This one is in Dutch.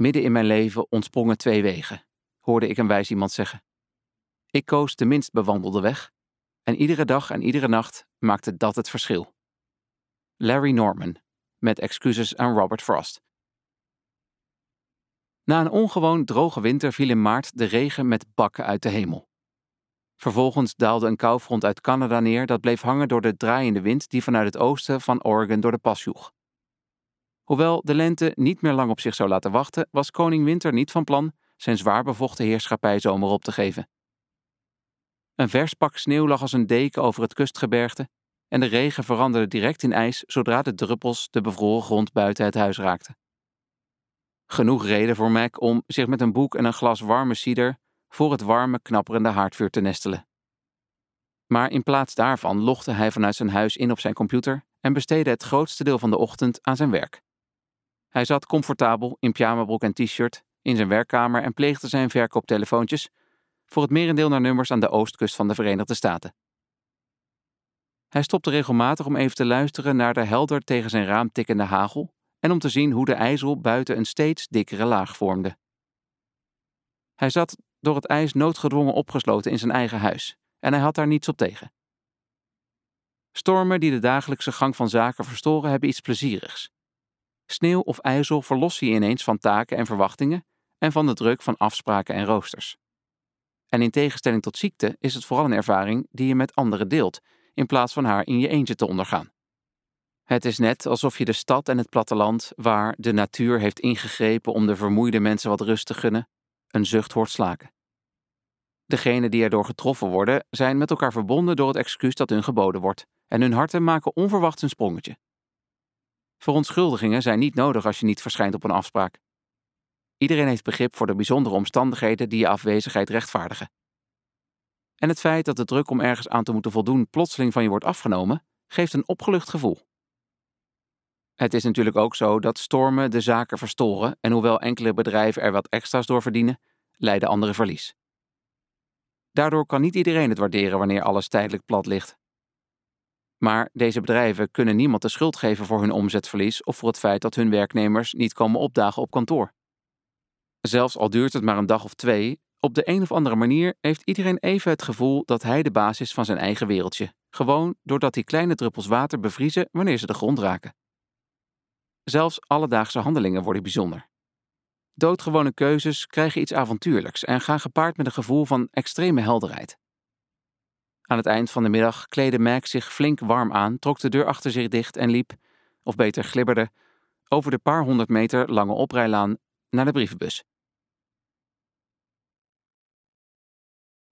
Midden in mijn leven ontsprongen 2 wegen, hoorde ik een wijs iemand zeggen. Ik koos de minst bewandelde weg en iedere dag en iedere nacht maakte dat het verschil. Larry Norman, met excuses aan Robert Frost. Na een ongewoon droge winter viel in maart de regen met bakken uit de hemel. Vervolgens daalde een koufront uit Canada neer dat bleef hangen door de draaiende wind die vanuit het oosten van Oregon door de pas joeg. Hoewel de lente niet meer lang op zich zou laten wachten, was koning Winter niet van plan zijn zwaar bevochten heerschappij zomaar op te geven. Een vers pak sneeuw lag als een deken over het kustgebergte en de regen veranderde direct in ijs zodra de druppels de bevroren grond buiten het huis raakten. Genoeg reden voor Mac om zich met een boek en een glas warme cider voor het warme, knapperende haardvuur te nestelen. Maar in plaats daarvan logde hij vanuit zijn huis in op zijn computer en besteedde het grootste deel van de ochtend aan zijn werk. Hij zat comfortabel in pyjamabroek en t-shirt in zijn werkkamer en pleegde zijn verkooptelefoontjes voor het merendeel naar nummers aan de oostkust van de Verenigde Staten. Hij stopte regelmatig om even te luisteren naar de helder tegen zijn raam tikkende hagel en om te zien hoe de ijzel buiten een steeds dikkere laag vormde. Hij zat door het ijs noodgedwongen opgesloten in zijn eigen huis en hij had daar niets op tegen. Stormen die de dagelijkse gang van zaken verstoren hebben iets plezierigs. Sneeuw of ijzel verlossen je ineens van taken en verwachtingen en van de druk van afspraken en roosters. En in tegenstelling tot ziekte is het vooral een ervaring die je met anderen deelt, in plaats van haar in je eentje te ondergaan. Het is net alsof je de stad en het platteland, waar de natuur heeft ingegrepen om de vermoeide mensen wat rust te gunnen, een zucht hoort slaken. Degenen die erdoor getroffen worden, zijn met elkaar verbonden door het excuus dat hun geboden wordt, en hun harten maken onverwachts een sprongetje. Verontschuldigingen zijn niet nodig als je niet verschijnt op een afspraak. Iedereen heeft begrip voor de bijzondere omstandigheden die je afwezigheid rechtvaardigen. En het feit dat de druk om ergens aan te moeten voldoen plotseling van je wordt afgenomen, geeft een opgelucht gevoel. Het is natuurlijk ook zo dat stormen de zaken verstoren en hoewel enkele bedrijven er wat extra's door verdienen, lijden anderen verlies. Daardoor kan niet iedereen het waarderen wanneer alles tijdelijk plat ligt. Maar deze bedrijven kunnen niemand de schuld geven voor hun omzetverlies of voor het feit dat hun werknemers niet komen opdagen op kantoor. Zelfs al duurt het maar een dag of 2, op de een of andere manier heeft iedereen even het gevoel dat hij de baas is van zijn eigen wereldje, gewoon doordat die kleine druppels water bevriezen wanneer ze de grond raken. Zelfs alledaagse handelingen worden bijzonder. Doodgewone keuzes krijgen iets avontuurlijks en gaan gepaard met een gevoel van extreme helderheid. Aan het eind van de middag kleedde Mac zich flink warm aan, trok de deur achter zich dicht en liep, of beter glibberde, over de paar 100 meter lange oprijlaan naar de brievenbus.